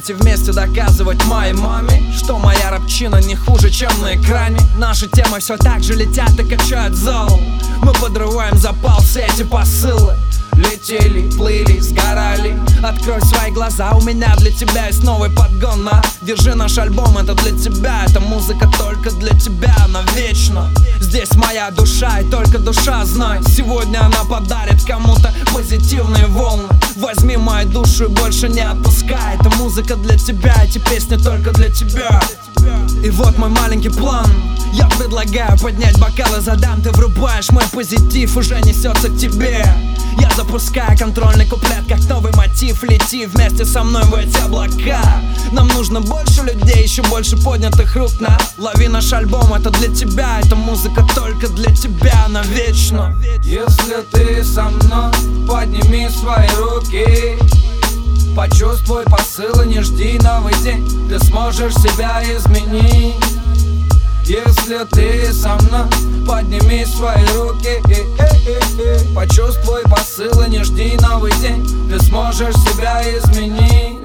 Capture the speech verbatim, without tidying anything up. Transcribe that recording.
Давайте вместе доказывать моей маме, что моя рэпчина не хуже, чем на экране. Наши темы все так же летят и качают зал. Мы подрываем запал, все эти посылы. Летели, плыли, сгорали. Открой свои глаза, у меня для тебя есть новый подгон на. Держи наш альбом, это для тебя. Эта музыка только для тебя, она вечна. Здесь моя душа и только душа, знай. Сегодня она подарит кому-то позитивные волны. Возьми мою душу и больше не отпускай. Эта музыка для тебя, эти песни только для тебя. И вот мой маленький план. Я предлагаю поднять бокалы за дам. Ты врубаешь мой позитив, уже несется к тебе. Я запускаю контрольный куплет, как новый мотив. Лети вместе со мной в эти облака. Нам нужно больше людей, еще больше поднятых рук на. Лови наш альбом, это для тебя. Эта музыка только для тебя, она вечна. Если ты со мной, подними свои руки. Почувствуй посыл и не жди новый день. Ты сможешь себя изменить. Если ты со мной, подними свои руки. Почувствуй посыл и не жди новый день. Ты сможешь себя изменить.